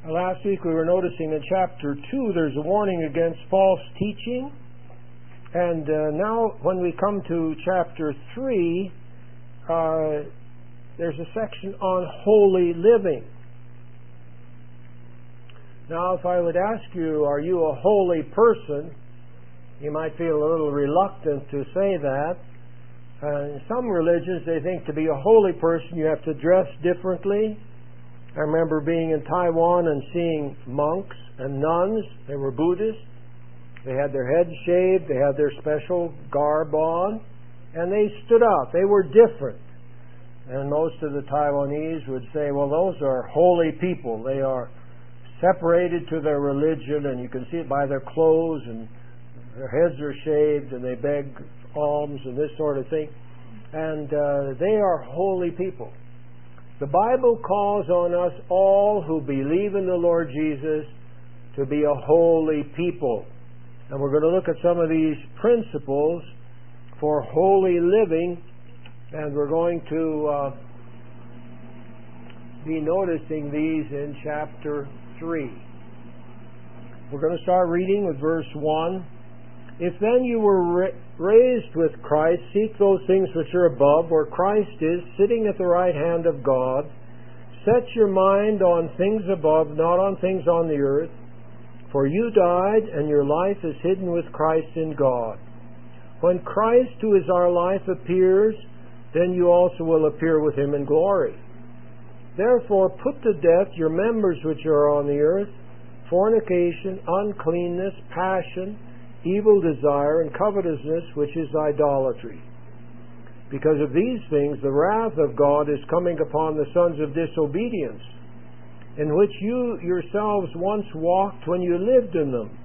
Last week we were noticing in chapter 2 there's a warning against false teaching. And now when we come to chapter 3, there's a section on holy living. Now if I would ask you, are you a holy person? You might feel a little reluctant to say that. In some religions they think to be a holy person you have to dress differently. I remember being in Taiwan and seeing monks and nuns. They were Buddhists. They had their heads shaved. They had their special garb on. And they stood out. They were different. And most of the Taiwanese would say, well, those are holy people. They are separated to their religion, and you can see it by their clothes, and their heads are shaved, and they beg alms and this sort of thing. And they are holy people. The Bible calls on us all who believe in the Lord Jesus to be a holy people. And we're going to look at some of these principles for holy living, and we're going to be noticing these in chapter 3. We're going to start reading with verse 1. If then you were raised with Christ, seek those things which are above, where Christ is, sitting at the right hand of God. Set your mind on things above, not on things on the earth. For you died, and your life is hidden with Christ in God. When Christ, who is our life, appears, then you also will appear with him in glory. Therefore put to death your members which are on the earth, fornication, uncleanness, passion, evil desire, and covetousness, which is idolatry. Because of these things the wrath of God is coming upon the sons of disobedience, in which you yourselves once walked when you lived in them.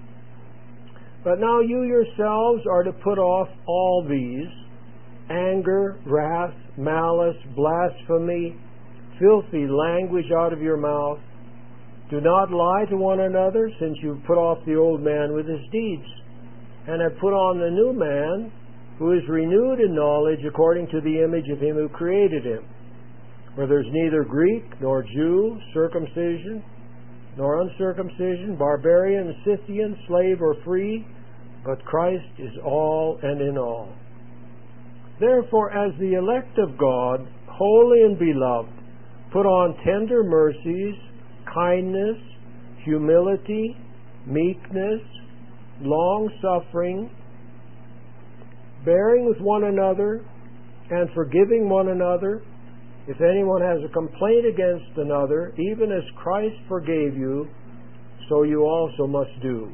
But now you yourselves are to put off all these: anger, wrath, malice, blasphemy, filthy language out of your mouth. Do not lie to one another, since you've put off the old man with his deeds, and have put on the new man, who is renewed in knowledge according to the image of him who created him. Where there's neither Greek nor Jew, circumcision nor uncircumcision, barbarian, Scythian, slave or free, but Christ is all and in all. Therefore, as the elect of God, holy and beloved, put on tender mercies, kindness, humility, meekness, long-suffering, bearing with one another, and forgiving one another. If anyone has a complaint against another, even as Christ forgave you, so you also must do.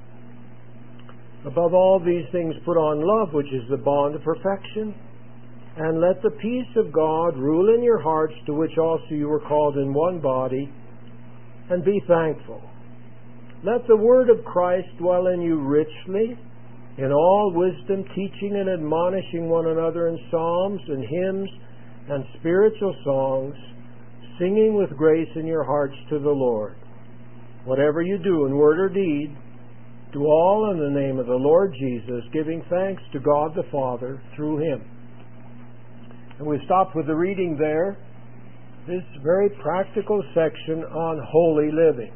Above all these things put on love, which is the bond of perfection. And let the peace of God rule in your hearts, to which also you were called in one body, and be thankful. Let the word of Christ dwell in you richly, in all wisdom, teaching and admonishing one another in psalms and hymns and spiritual songs, singing with grace in your hearts to the Lord. Whatever you do in word or deed, do all in the name of the Lord Jesus, giving thanks to God the Father through him. And we stopped with the reading there, this very practical section on holy living.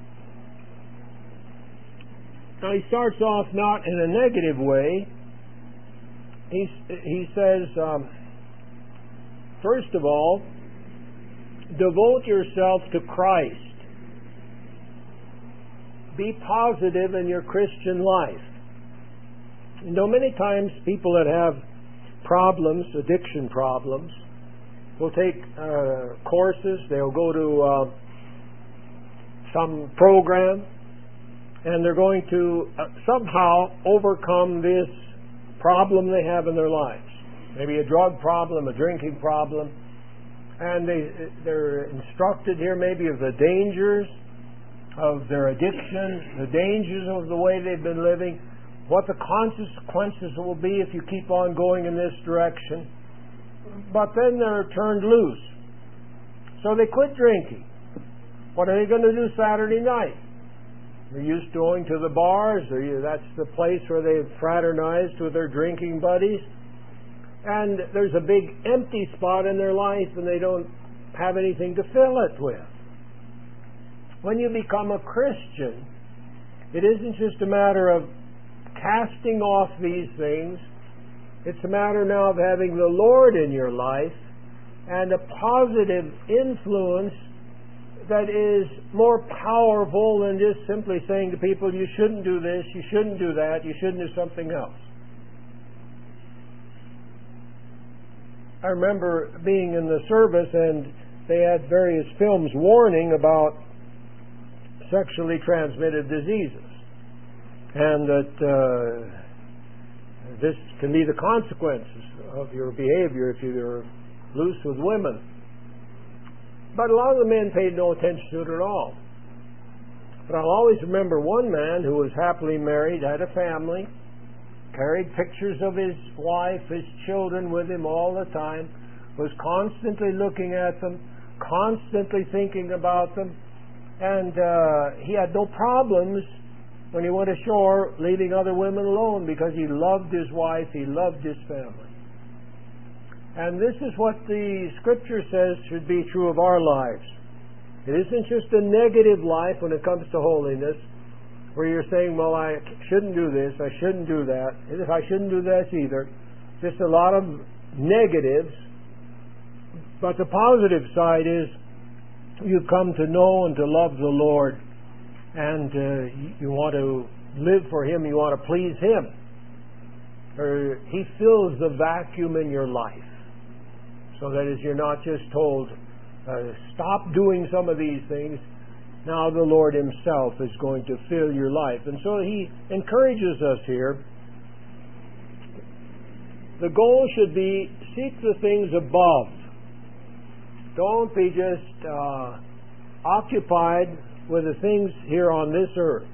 Now he starts off not in a negative way. He says, first of all, devote yourself to Christ. Be positive in your Christian life. You know, many times people that have problems, addiction problems, will take courses, they'll go to some program, and they're going to somehow overcome this problem they have in their lives. Maybe a drug problem, a drinking problem, and they're instructed here maybe of the dangers of their addiction, the dangers of the way they've been living, what the consequences will be if you keep on going in this direction. But then they're turned loose. So they quit drinking. What are they going to do Saturday night? They're used to going to the bars. That's the place where they've fraternized with their drinking buddies. And there's a big empty spot in their life, and they don't have anything to fill it with. when you become a Christian, it isn't just a matter of casting off these things. It's a matter now of having the Lord in your life and a positive influence that is more powerful than just simply saying to people, you shouldn't do this, you shouldn't do that, you shouldn't do something else. I remember being in the service and they had various films warning about sexually transmitted diseases, and that this can be the consequences of your behavior if you're loose with women. But a lot of the men paid no attention to it at all. But I'll always remember one man who was happily married, had a family, carried pictures of his wife, his children with him all the time, was constantly looking at them, constantly thinking about them, and he had no problems when he went ashore leaving other women alone because he loved his wife, he loved his family. And this is what the Scripture says should be true of our lives. It isn't just a negative life when it comes to holiness, where you're saying, well, I shouldn't do this, I shouldn't do that, and if I shouldn't do this either. Just a lot of negatives. But the positive side is you've come to know and to love the Lord, and you want to live for Him, you want to please Him. Or He fills the vacuum in your life. So that is, you're not just told, stop doing some of these things. Now the Lord Himself is going to fill your life. And so He encourages us here. The goal should be, seek the things above. Don't be just occupied with the things here on this earth.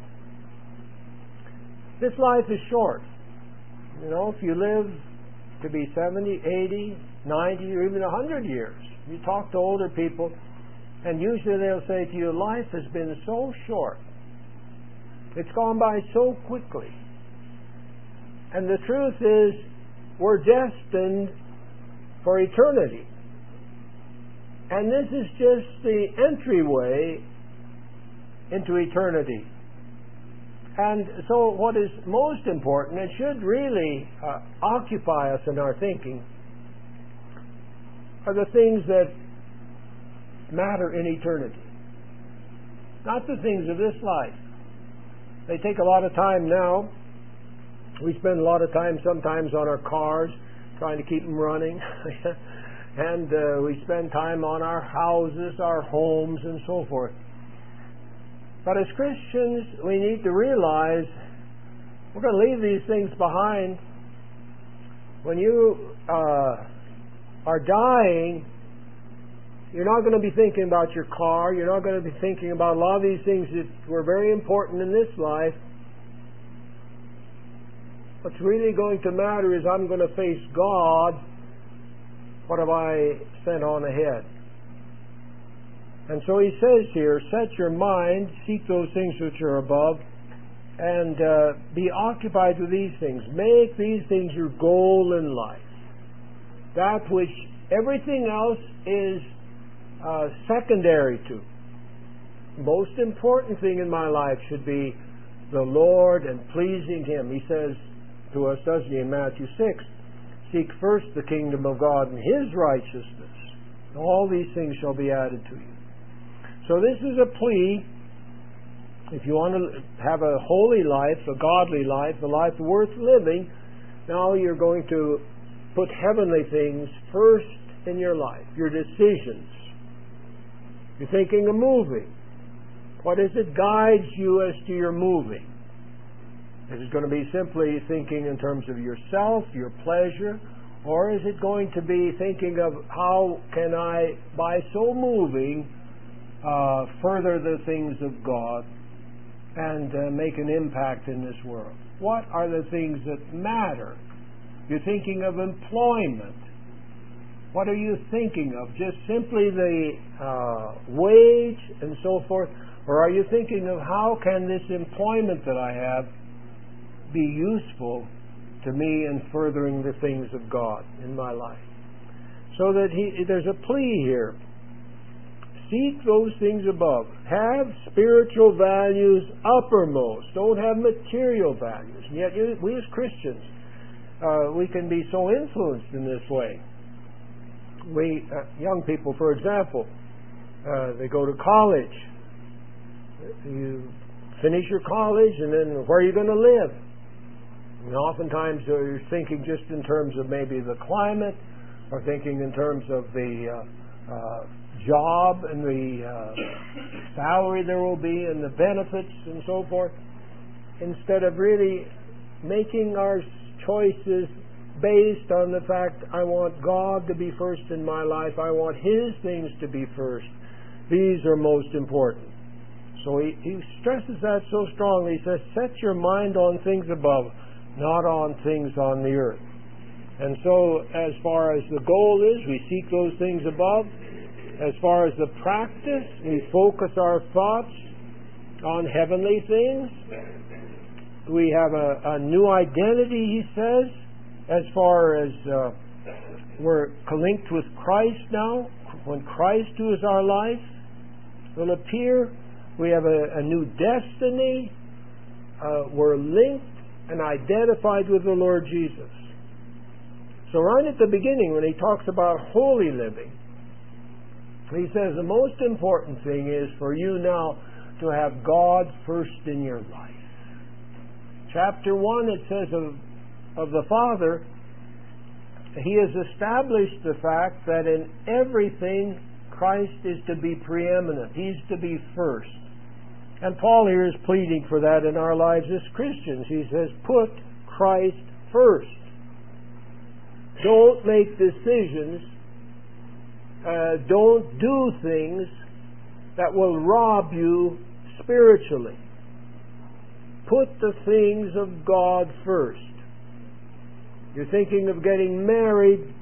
This life is short. You know, if you live to be 70, 80, 90, or even 100 years, you talk to older people, and usually they'll say to you, life has been so short. It's gone by so quickly. And the truth is, we're destined for eternity. And this is just the entryway into eternity. And so what is most important, it should really occupy us in our thinking, are the things that matter in eternity. Not the things of this life. They take a lot of time now. We spend a lot of time sometimes on our cars, trying to keep them running. And we spend time on our houses, our homes, and so forth. But as Christians, we need to realize we're going to leave these things behind. When you are dying, you're not going to be thinking about your car. You're not going to be thinking about a lot of these things that were very important in this life. What's really going to matter is I'm going to face God. What have I sent on ahead? And so he says here, set your mind, seek those things which are above, and be occupied with these things. Make these things your goal in life. That which everything else is secondary to. The most important thing in my life should be the Lord and pleasing Him. He says to us, doesn't He, in Matthew 6, seek first the kingdom of God and His righteousness. All these things shall be added to you. So this is a plea. If you want to have a holy life, a godly life, a life worth living, now you're going to put heavenly things first in your life, your decisions. You're thinking of moving. What is it guides you as to your moving? Is it going to be simply thinking in terms of yourself, your pleasure, or is it going to be thinking of how can I, by so moving, further the things of God and make an impact in this world? What are the things that matter? You're thinking of employment. What are you thinking of? Just simply the wage and so forth? Or are you thinking of how can this employment that I have be useful to me in furthering the things of God in my life? So that there's a plea here. Seek those things above. Have spiritual values uppermost. Don't have material values. And yet, we as Christians, we can be so influenced in this way. We, young people, for example, they go to college. You finish your college, and then where are you going to live? And oftentimes you're thinking just in terms of maybe the climate, or thinking in terms of the job and the salary there will be and the benefits and so forth, instead of really making our choices based on the fact, I want God to be first in my life, I want His things to be first. These are most important. So he stresses that so strongly. He says, set your mind on things above, not on things on the earth. And so as far as the goal is, we seek those things above. As far as the practice, we focus our thoughts on heavenly things. We have a new identity, he says, as far as we're linked with Christ now. When Christ, who is our life, will appear, we have a new destiny. We're linked and identified with the Lord Jesus. So right at the beginning, when he talks about holy living, he says the most important thing is for you now to have God first in your life. Chapter 1, it says of the Father, He has established the fact that in everything Christ is to be preeminent. He's to be first. And Paul here is pleading for that in our lives as Christians. He says, put Christ first. Don't make decisions, don't do things that will rob you spiritually. Put the things of God first. You're thinking of getting married.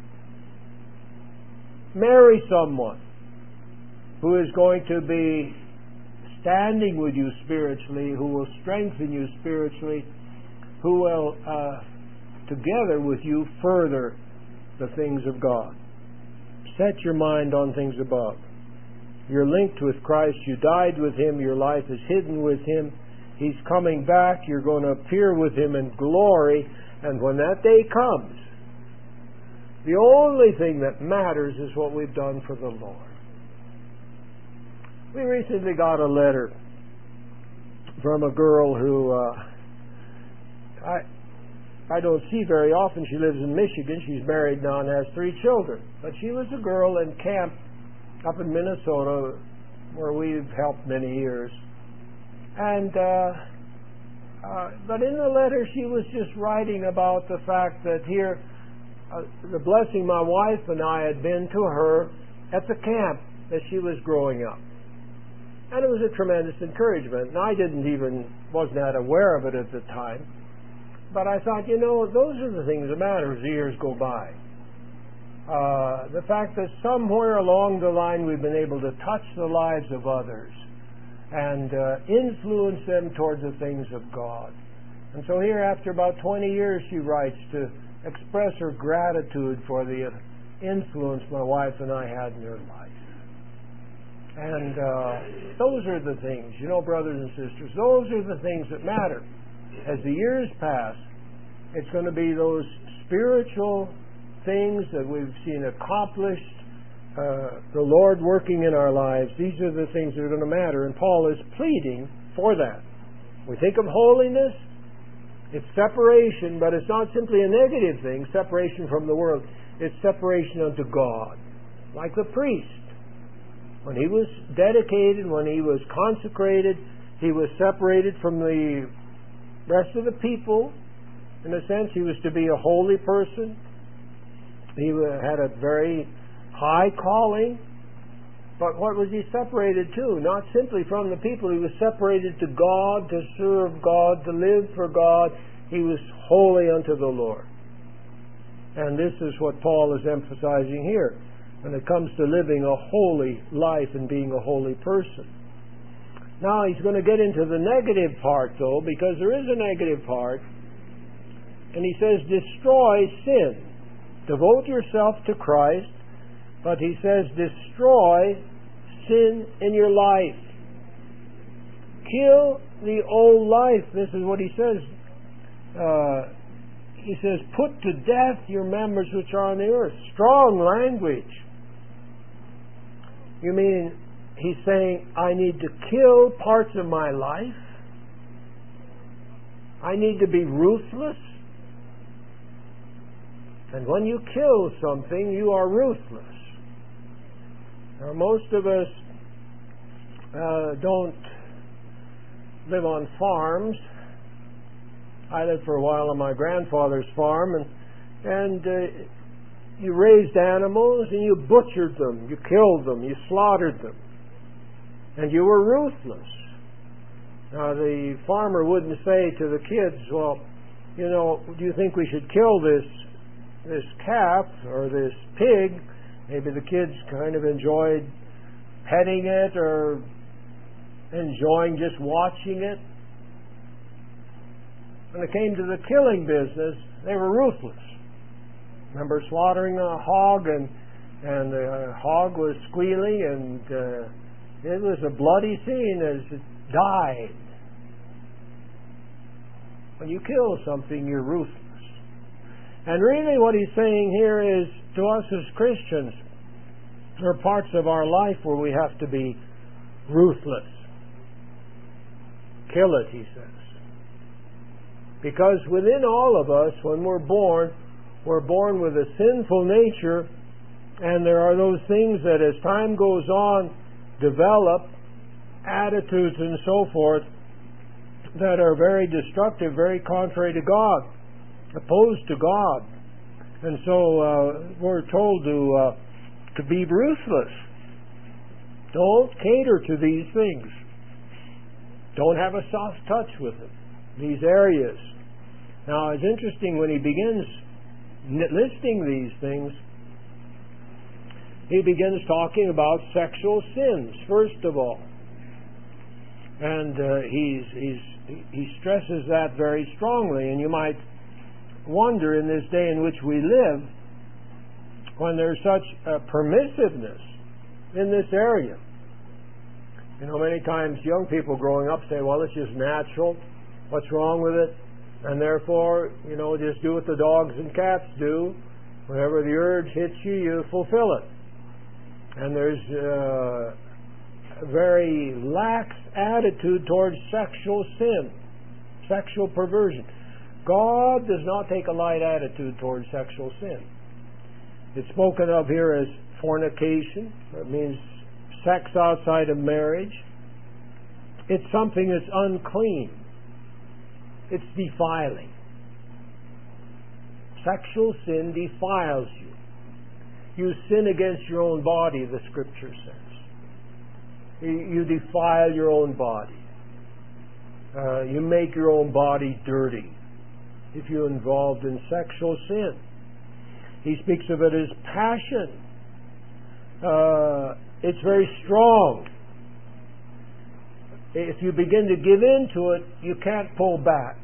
Marry someone who is going to be standing with you spiritually, who will strengthen you spiritually, who will together with you further the things of God. Set your mind on things above. You're linked with Christ. You died with Him. Your life is hidden with Him. He's coming back. You're going to appear with Him in glory. And when that day comes, the only thing that matters is what we've done for the Lord. We recently got a letter from a girl who I don't see very often. She lives in Michigan. She's married now and has 3 children. But she was a girl in camp up in Minnesota where we've helped many years. And but in the letter she was just writing about the fact that here the blessing my wife and I had been to her at the camp as she was growing up. And it was a tremendous encouragement. And I wasn't that aware of it at the time. But I thought, those are the things that matter as the years go by. The fact that somewhere along the line we've been able to touch the lives of others and influence them towards the things of God. And so here, after about 20 years, she writes to express her gratitude for the influence my wife and I had in her life. And those are the things, brothers and sisters, those are the things that matter. As the years pass, it's going to be those spiritual things that we've seen accomplished, the Lord working in our lives. These are the things that are going to matter, and Paul is pleading for that. We think of holiness, it's separation, but it's not simply a negative thing, separation from the world. It's separation unto God. Like the priest. When he was dedicated, when he was consecrated, he was separated from the rest of the people. In a sense, he was to be a holy person. He had a very high calling. But what was he separated to? Not simply from the people. He was separated to God, to serve God, to live for God. He was holy unto the Lord. And this is what Paul is emphasizing here when it comes to living a holy life and being a holy person. Now he's going to get into the negative part, though, because there is a negative part. And he says, destroy sin. Devote yourself to Christ. But he says, destroy sin in your life. Kill the old life. This is what he says. He says, put to death your members which are on the earth. Strong language. You mean he's saying, I need to kill parts of my life? I need to be ruthless? And when you kill something, you are ruthless. Now, most of us don't live on farms. I lived for a while on my grandfather's farm, and you raised animals and you butchered them, you killed them, you slaughtered them, and you were ruthless. Now, the farmer wouldn't say to the kids, well, you know, do you think we should kill this calf or this pig? Maybe the kids kind of enjoyed petting it or enjoying just watching it. When it came to the killing business, they were ruthless. Remember slaughtering a hog, and the hog was squealing, and it was a bloody scene as it died. When you kill something, you're ruthless. And really what he's saying here is, to us as Christians, there are parts of our life where we have to be ruthless. Kill it, he says. Because within all of us, when we're born with a sinful nature, and there are those things that as time goes on develop, attitudes and so forth, that are very destructive, very contrary to God, opposed to God. And so we're told to be ruthless. Don't cater to these things. Don't have a soft touch with it, these areas. Now, it's interesting when he begins listing these things, he begins talking about sexual sins, first of all. And he stresses that very strongly. And you might wonder, in this day in which we live, when there's such a permissiveness in this area. You know, many times young people growing up say, well, it's just natural. What's wrong with it? And therefore, you know, just do what the dogs and cats do. Whenever the urge hits you, you fulfill it. And there's a very lax attitude towards sexual sin, sexual perversion. God does not take a light attitude towards sexual sin. It's spoken of here as fornication. That means sex outside of marriage. It's something that's unclean. It's defiling. Sexual sin defiles you. You sin against your own body, the Scripture says. You defile your own body. You make your own body dirty if you're involved in sexual sin. He speaks of it as passion. It's very strong. If you begin to give in to it, you can't pull back.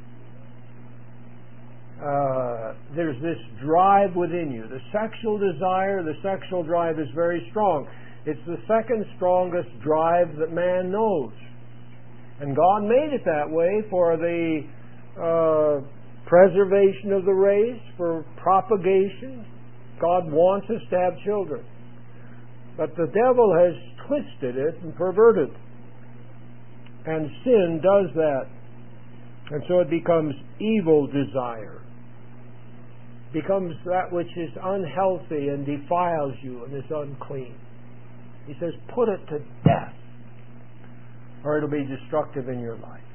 There's this drive within you. The sexual desire, the sexual drive is very strong. It's the second strongest drive that man knows. And God made it that way for the preservation of the race, for propagation. God wants us to have children. But the devil has twisted it and perverted it. And sin does that. And so it becomes evil desire. Becomes that which is unhealthy and defiles you and is unclean. He says, put it to death, or it'll be destructive in your life.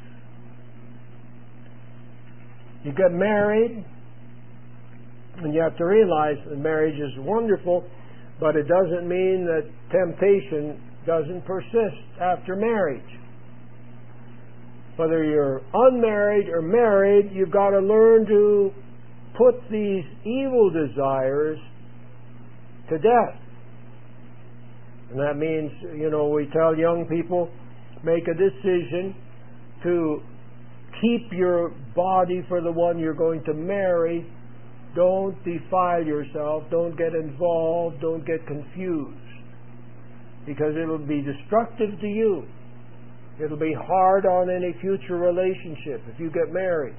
You get married, and you have to realize that marriage is wonderful, but it doesn't mean that temptation doesn't persist after marriage. Whether you're unmarried or married, you've got to learn to put these evil desires to death. And that means, you know, we tell young people, make a decision to keep your body for the one you're going to marry. Don't defile yourself. Don't get involved. Don't get confused. because it'll be destructive to you. It'll be hard on any future relationship if you get married.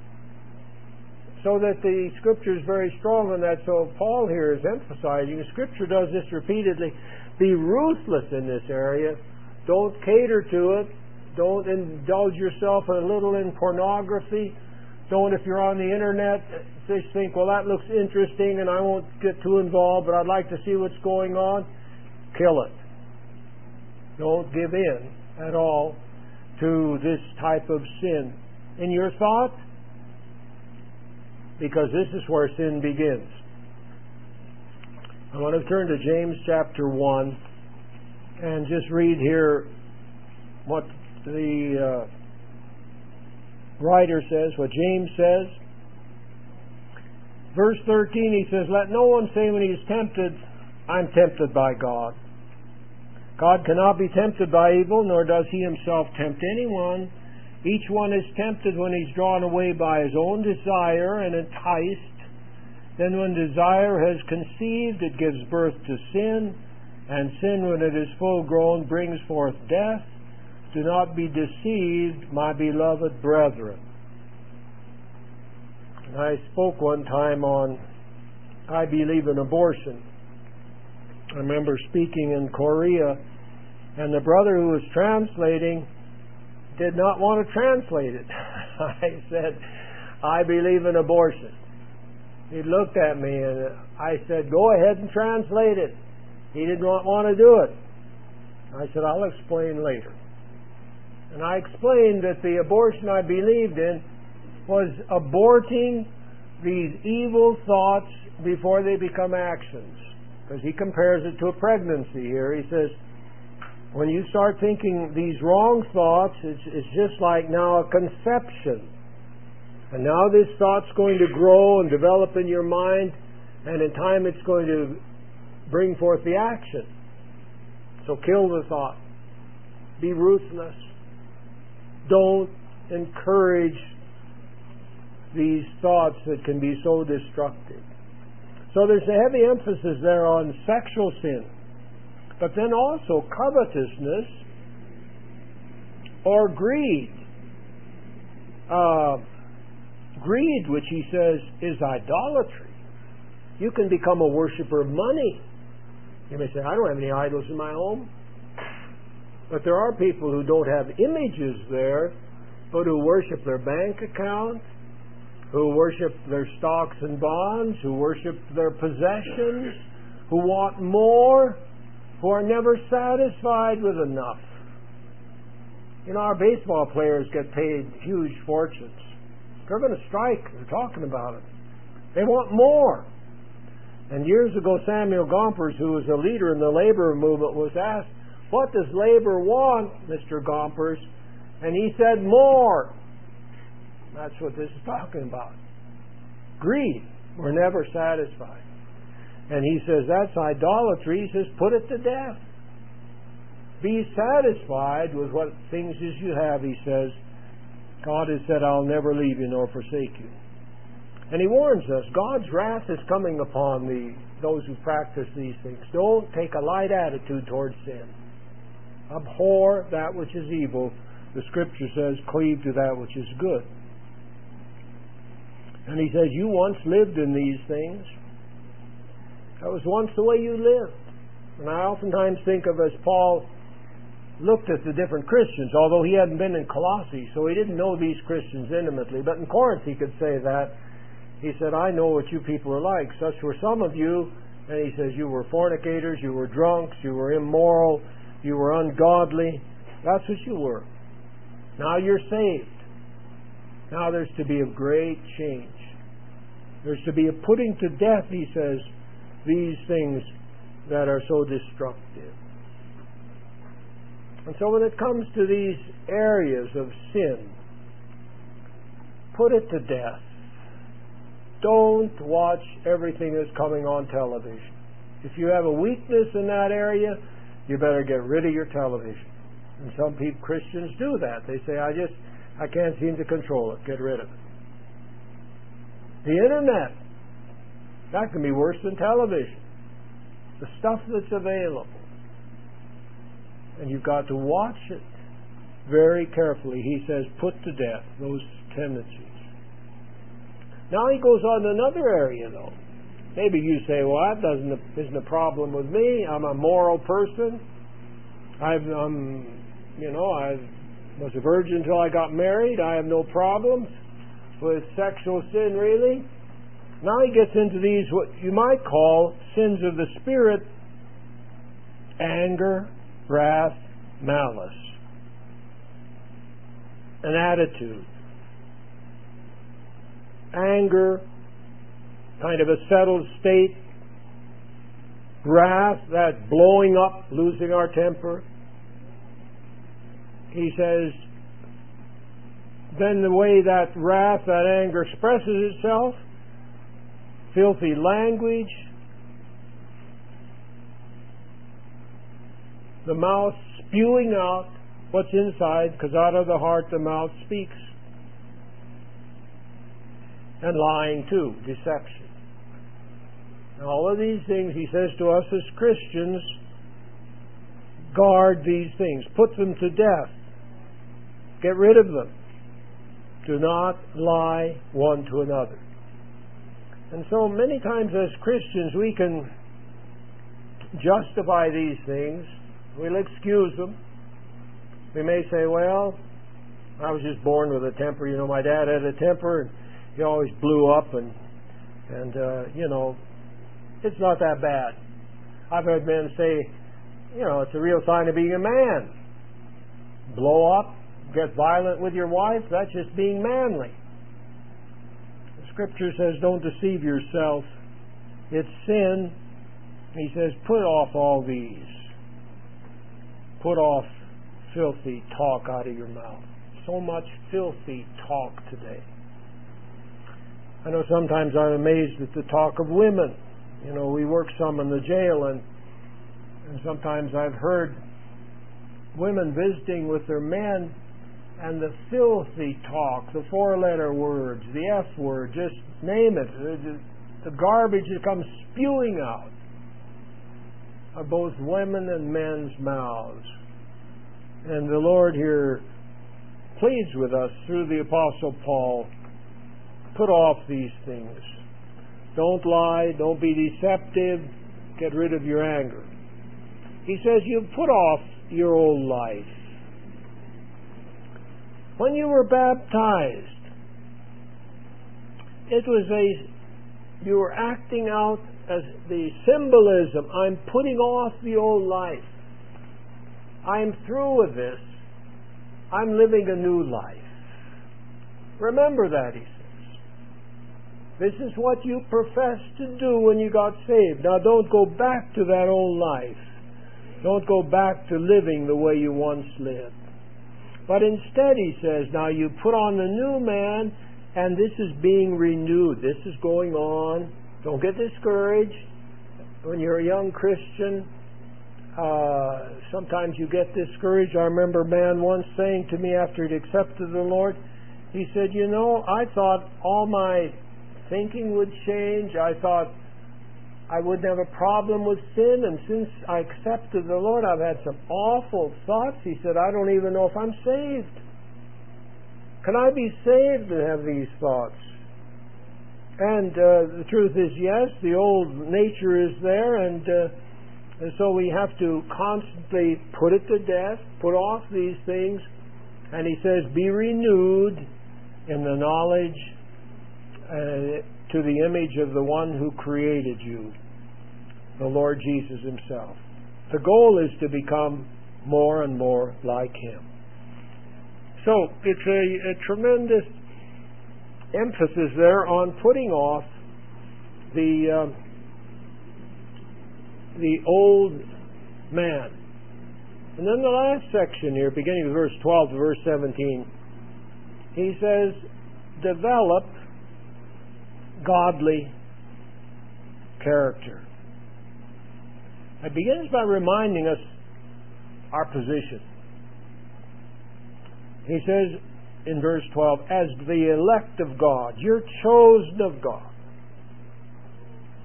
So that the Scripture is very strong on that. So Paul here is emphasizing, Scripture does this repeatedly, be ruthless in this area. Don't cater to it. Don't indulge yourself a little in pornography. Don't, if you're on the internet, just think, well, that looks interesting and I won't get too involved, but I'd like to see what's going on. Kill it. Don't give in at all to this type of sin. In your thought, because this is where sin begins. I want to turn to James chapter 1 and just read here what the writer says, what James says. Verse 13, he says, let no one say when he is tempted, I'm tempted by God. God cannot be tempted by evil, nor does he himself tempt anyone. Each one is tempted when he's drawn away by his own desire and enticed. Then when desire has conceived, it gives birth to sin, and sin, when it is full grown, brings forth death. Do not be deceived, my beloved brethren. I spoke one time on I believe in abortion. I remember speaking in Korea, and the brother who was translating did not want to translate it. I said, I believe in abortion. He looked at me and I said, go ahead and translate it. He did not want to do it. I said, I'll explain later. And I explained that the abortion I believed in was aborting these evil thoughts before they become actions. Because he compares it to a pregnancy here. He says, when you start thinking these wrong thoughts, it's just like now a conception. And now this thought's going to grow and develop in your mind, and in time it's going to bring forth the action. So kill the thought. Be ruthless. Don't encourage these thoughts that can be so destructive. So there's a heavy emphasis there on sexual sin. But then also covetousness or greed. Greed, which he says is idolatry. You can become a worshiper of money. You may say, I don't have any idols in my home. But there are people who don't have images there, but who worship their bank account, who worship their stocks and bonds, who worship their possessions, who want more, who are never satisfied with enough. You know, our baseball players get paid huge fortunes. They're going to strike. They're talking about it. They want more. And years ago, Samuel Gompers, who was a leader in the labor movement, was asked, what does labor want, Mr. Gompers? And he said, more. That's what this is talking about. Greed. We're never satisfied. And he says, that's idolatry. He says, put it to death. Be satisfied with what things as you have, he says. God has said, I'll never leave you nor forsake you. And he warns us, God's wrath is coming upon those who practice these things. Don't take a light attitude towards sin. Abhor that which is evil. The Scripture says, cleave to that which is good. And he says, you once lived in these things. That was once the way you lived. And I oftentimes think of as Paul looked at the different Christians, although he hadn't been in Colossae, so he didn't know these Christians intimately. But in Corinth he could say that. He said, I know what you people are like. Such were some of you. And he says, you were fornicators, you were drunks, you were immoral, you were ungodly. That's what you were. Now you're saved. Now there's to be a great change. There's to be a putting to death, he says, these things that are so destructive. And so when it comes to these areas of sin, put it to death. Don't watch everything that's coming on television. If you have a weakness in that area, you better get rid of your television. And some people, Christians, do that. They say, I can't seem to control it. Get rid of it. The internet, that can be worse than television. The stuff that's available. And you've got to watch it very carefully. He says, put to death those tendencies. Now he goes on to another area, though. Maybe you say, well, that isn't a problem with me. I'm a moral person. I was a virgin until I got married. I have no problems with sexual sin, really. Now he gets into these, what you might call sins of the Spirit: anger, wrath, malice, an attitude. Anger, kind of a settled state. Wrath, that blowing up, losing our temper. He says, then the way that wrath, that anger expresses itself: filthy language, the mouth spewing out what's inside, because out of the heart the mouth speaks. And lying too, deception. And all of these things, he says to us as Christians, guard these things, put them to death, get rid of them. Do not lie one to another. And so many times as Christians we can justify these things. We'll excuse them. We may say, well, I was just born with a temper. My dad had a temper, and he always blew up, and it's not that bad. I've heard men say, it's a real sign of being a man. Blow up, get violent with your wife, that's just being manly. The Scripture says, don't deceive yourself. It's sin. He says, put off all these. Put off filthy talk out of your mouth. So much filthy talk today. I know sometimes I'm amazed at the talk of women. We work some in the jail, and sometimes I've heard women visiting with their men, and the filthy talk, the four-letter words, the F word, just name it, the garbage that comes spewing out of both women and men's mouths. And the Lord here pleads with us through the Apostle Paul, put off these things. Don't lie, don't be deceptive, get rid of your anger. He says you put off your old life. When you were baptized, you were acting out as the symbolism. I'm putting off the old life. I'm through with this. I'm living a new life. Remember that, he says. This is what you professed to do when you got saved. Now don't go back to that old life. Don't go back to living the way you once lived. But instead, he says, now you put on the new man, and this is being renewed. This is going on. Don't get discouraged. When you're a young Christian, sometimes you get discouraged. I remember a man once saying to me after he'd accepted the Lord, he said, I thought all my thinking would change. I thought I wouldn't have a problem with sin, and since I accepted the Lord, I've had some awful thoughts. He said, I don't even know if I'm saved. Can I be saved and have these thoughts? And the truth is, yes, the old nature is there, and so we have to constantly put it to death, put off these things. And he says, be renewed in the knowledge to the image of the one who created you, the Lord Jesus himself. The goal is to become more and more like him. So it's a tremendous emphasis there on putting off the old man. And then the last section here, beginning with verse 12 to verse 17, he says, develop godly character. It begins by reminding us our position. He says in verse 12, as the elect of God, you're chosen of God.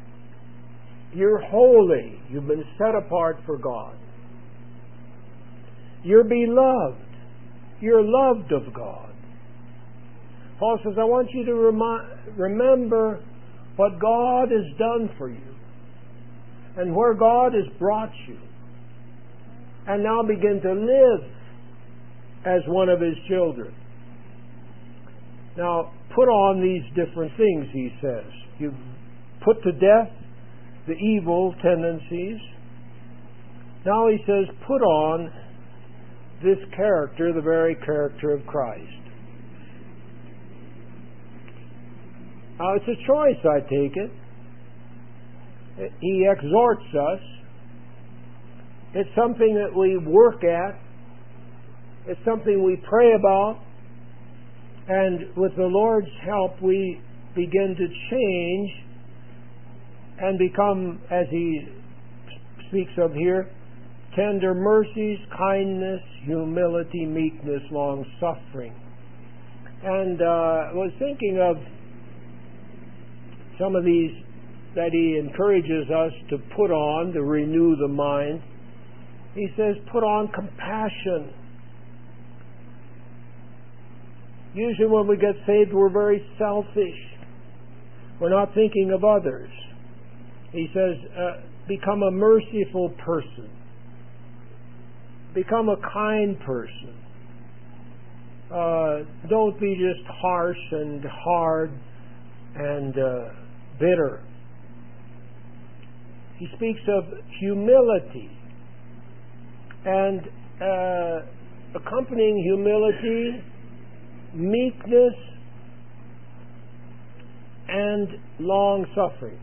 You're holy. You've been set apart for God. You're beloved. You're loved of God. Paul says, I want you to remember what God has done for you and where God has brought you. And now begin to live as one of His children. Now, put on these different things, he says. You put to death the evil tendencies. Now he says, put on this character, the very character of Christ. Now, it's a choice, I take it. He exhorts us. It's something that we work at. It's something we pray about. And with the Lord's help, we begin to change and become, as he speaks of here, tender mercies, kindness, humility, meekness, long-suffering. And I was thinking of some of these that he encourages us to put on, to renew the mind. He says, put on compassion. Usually when we get saved, we're very selfish. We're not thinking of others. He says, become a merciful person. Become a kind person. Don't be just harsh and hard and bitter. He speaks of humility. And accompanying humility, meekness, and long-suffering.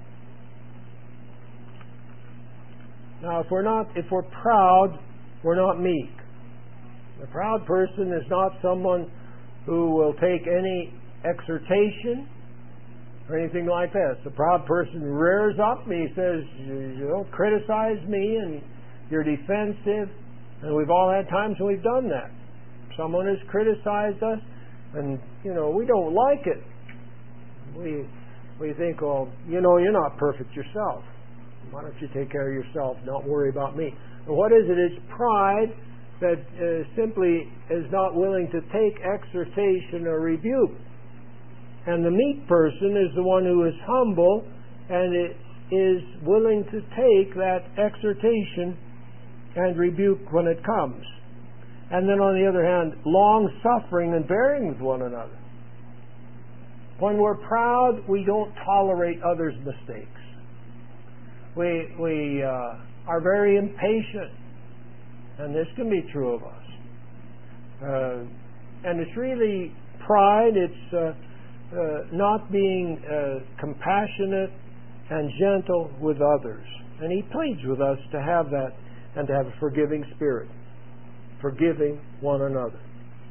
Now, if we're proud, we're not meek. A proud person is not someone who will take any exhortation or anything like this. A proud person rears up and he says, you don't criticize me and you're defensive. And we've all had times when we've done that. Someone has criticized us and, we don't like it. We think, well, you're not perfect yourself. Why don't you take care of yourself? Don't worry about me. And what is it? It's pride that simply is not willing to take exhortation or rebuke. And the meek person is the one who is humble and is willing to take that exhortation and rebuke when it comes. And then on the other hand, long-suffering and bearing with one another. When we're proud, we don't tolerate others' mistakes. We are very impatient, and this can be true of us. And it's really pride. It's not being compassionate and gentle with others. And he pleads with us to have that and to have a forgiving spirit, forgiving one another.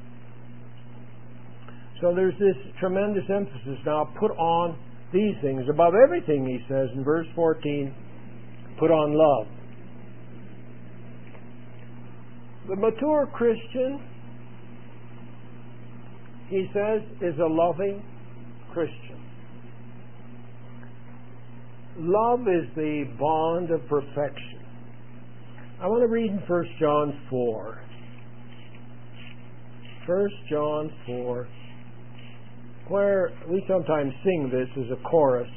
So there's this tremendous emphasis now, put on these things. Above everything, he says in verse 14, put on love. The mature Christian, he says, is a loving Christian. Love is the bond of perfection. I want to read in 1 John 4. 1 John 4, where we sometimes sing this as a chorus.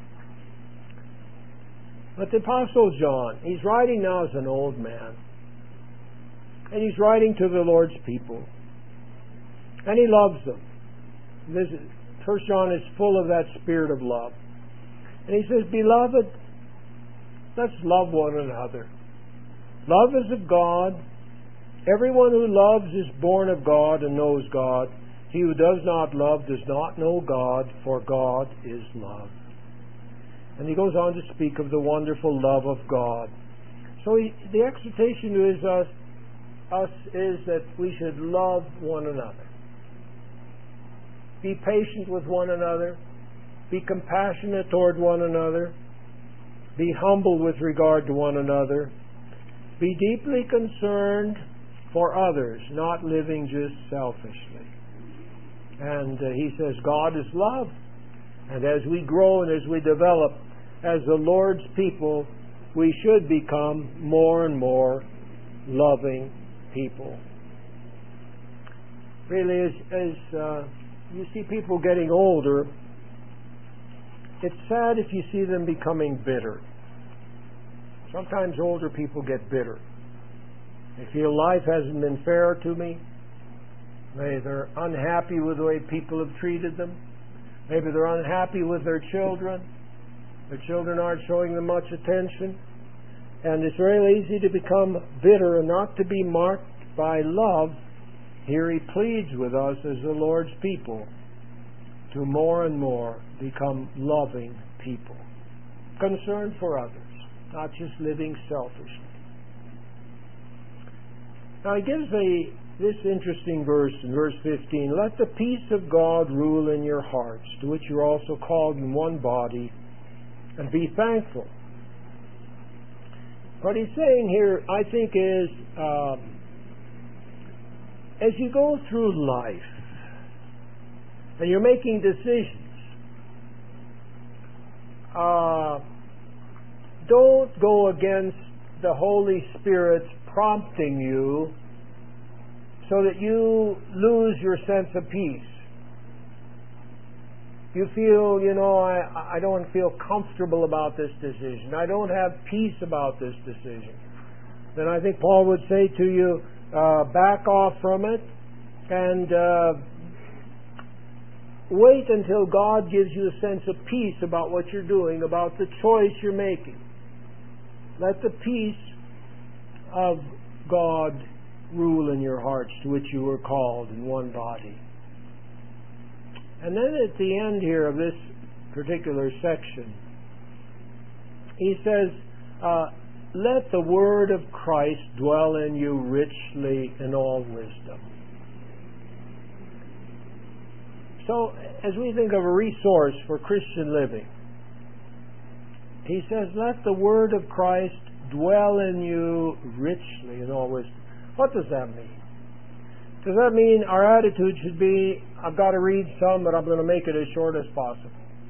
But the Apostle John, he's writing now as an old man. And he's writing to the Lord's people. And he loves them. 1 John is full of that spirit of love. And he says, Beloved, let's love one another. Love is of God. Everyone who loves is born of God and knows God. He who does not love does not know God, for God is love. And he goes on to speak of the wonderful love of God. So the exhortation to us is that we should love one another. Be patient with one another. Be compassionate toward one another. Be humble with regard to one another. Be deeply concerned for others, not living just selfishly. And he says God is love. And as we grow and as we develop as the Lord's people, we should become more and more loving people. Really, as you see people getting older, it's sad if you see them becoming bitter. Sometimes older people get bitter. They feel life hasn't been fair to me. Maybe they're unhappy with the way people have treated them. Maybe they're unhappy with their children. Their children aren't showing them much attention. And it's very easy to become bitter and not to be marked by love. Here he pleads with us as the Lord's people to more and more become loving people, concerned for others, not just living selfishly. Now he gives this interesting verse in verse 15, "Let the peace of God rule in your hearts, to which you are also called in one body, and be thankful." What he's saying here, I think, is as you go through life and you're making decisions, don't go against the Holy Spirit's prompting you so that you lose your sense of peace. You feel, I don't feel comfortable about this decision. I don't have peace about this decision. Then I think Paul would say to you, back off from it and wait until God gives you a sense of peace about what you're doing, about the choice you're making. Let the peace of God rule in your hearts, to which you were called in one body. And then at the end here of this particular section, he says, let the word of Christ dwell in you richly in all wisdom. So, as we think of a resource for Christian living, he says, let the word of Christ dwell in you richly in all wisdom. What does that mean? Does that mean our attitude should be, I've got to read some, but I'm going to make it as short as possible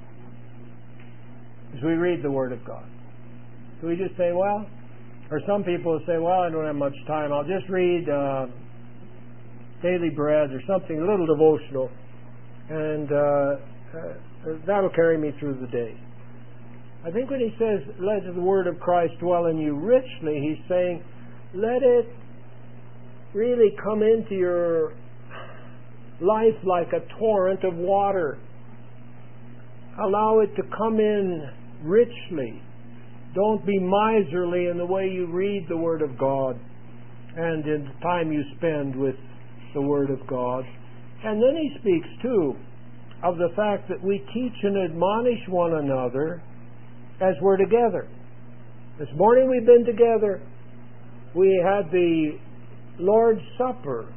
as we read the Word of God? Do we just say, well, or some people say, well, I don't have much time, I'll just read Daily Bread or something, a little devotional, and that'll carry me through the day. I think when he says, let the word of Christ dwell in you richly, he's saying, let it really come into your life like a torrent of water. Allow it to come in richly. Don't be miserly in the way you read the Word of God and in the time you spend with the Word of God. And then he speaks, too, of the fact that we teach and admonish one another as we're together. This morning we've been together. We had the Lord's Supper.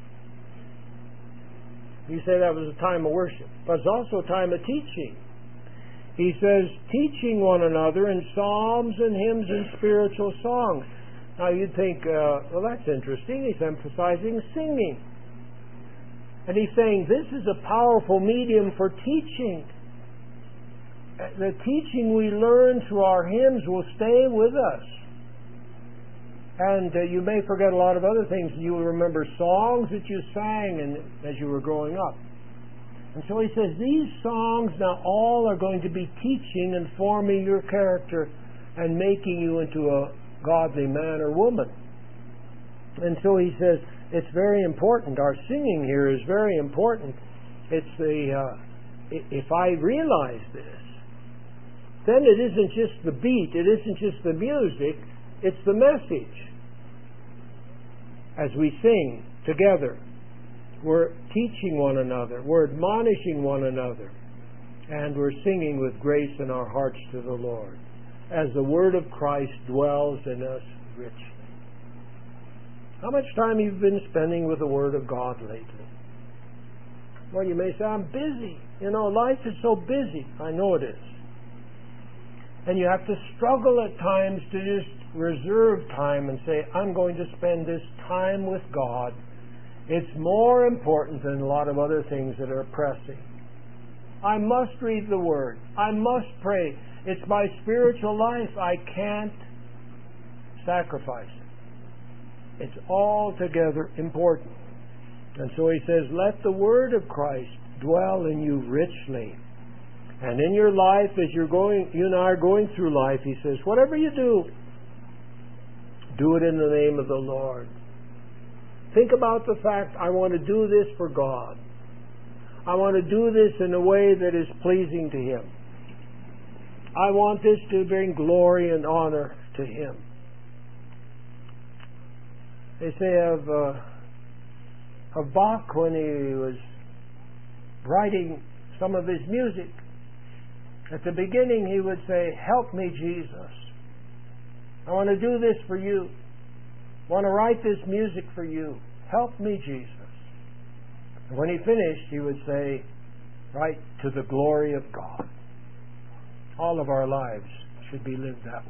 You say that was a time of worship, but it's also a time of teaching. He says, teaching one another in psalms and hymns and spiritual songs. Now you'd think, well, that's interesting. He's emphasizing singing. And he's saying this is a powerful medium for teaching. The teaching we learn through our hymns will stay with us. And you may forget a lot of other things. You will remember songs that you sang as you were growing up. And so he says, these songs now all are going to be teaching and forming your character and making you into a godly man or woman. And so he says, it's very important. Our singing here is very important. It's if I realize this, then it isn't just the beat, it isn't just the music, it's the message. As we sing together, we're teaching one another, we're admonishing one another, and we're singing with grace in our hearts to the Lord, as the Word of Christ dwells in us richly. How much time have you been spending with the Word of God lately? Well, you may say, I'm busy. Life is so busy. I know it is. And you have to struggle at times to just reserve time and say, I'm going to spend this time with God. It's more important than a lot of other things that are pressing. I must read the Word. I must pray. It's my spiritual life. I can't sacrifice it. It's altogether important. And so he says, let the word of Christ dwell in you richly. And in your life, as you and I are going through life, he says, whatever you do, do it in the name of the Lord. Think about the fact, I want to do this for God. I want to do this in a way that is pleasing to Him. I want this to bring glory and honor to Him. They say of Bach, when he was writing some of his music, at the beginning he would say, help me, Jesus. I want to do this for you. I want to write this music for you. Help me, Jesus. And when he finished, he would say, right to the glory of God. All of our lives should be lived that way.